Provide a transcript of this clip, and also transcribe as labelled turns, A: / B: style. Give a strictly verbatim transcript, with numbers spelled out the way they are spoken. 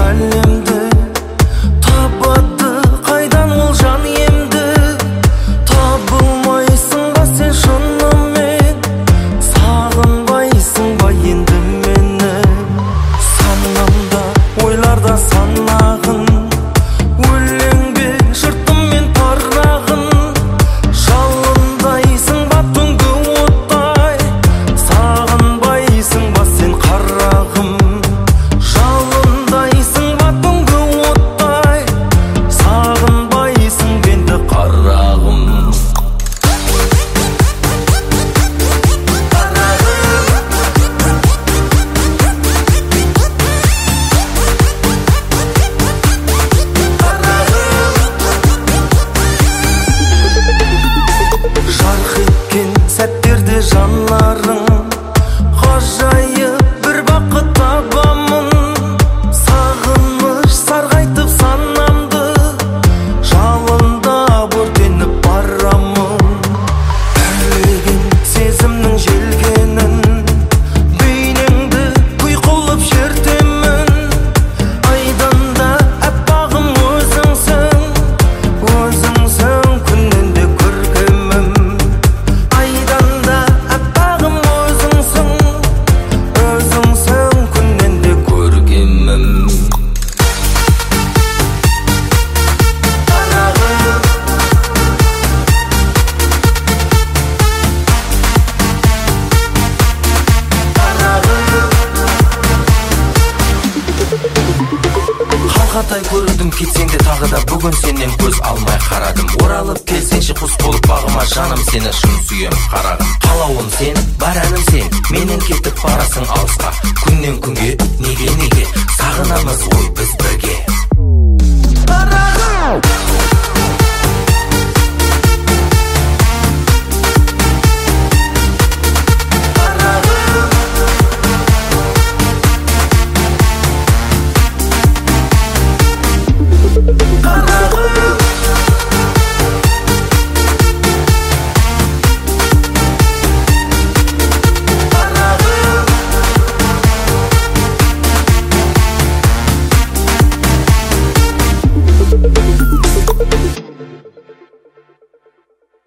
A: әлемді табады қайдан ол жан емді. Табылмайсың ба сен шынымен, сағынбайсың ба енді мені? Санамда ойларда санағын, өлең бе жыртым мен парағын. Жалындайсың ба түнгі оттай, сағынбайсың ба сен қарағым? Жалындайсың ба түнгі оттай, сағынбайсың ба енді қарағым? Жарқ еткен сәттерде жанарың, ғажайып бір бақыт табамын. Сағыныш сарғайтып санамды, жалында өртеніп барамын. Үрлеген сезімнің желкенін, бейнеңді құйқылып шертемін. Айдында әппағым өзіңсің, өзіңсің күннен де көркемім. Айданда әппағым өзіңсің, өзіңсің күннен де көркемім. Қалғатай көріндім кетсең де тағы да, бүгін сенен көз алмай қарадым. Оралып келсеңші құс болып бағыма, жаным сені шын сүйем қарағым. Қалауым сен, бар әнім сен, менен кетіп барасың алысқа. Күннен күнге неге неге сағынамыз ғой біз бірге.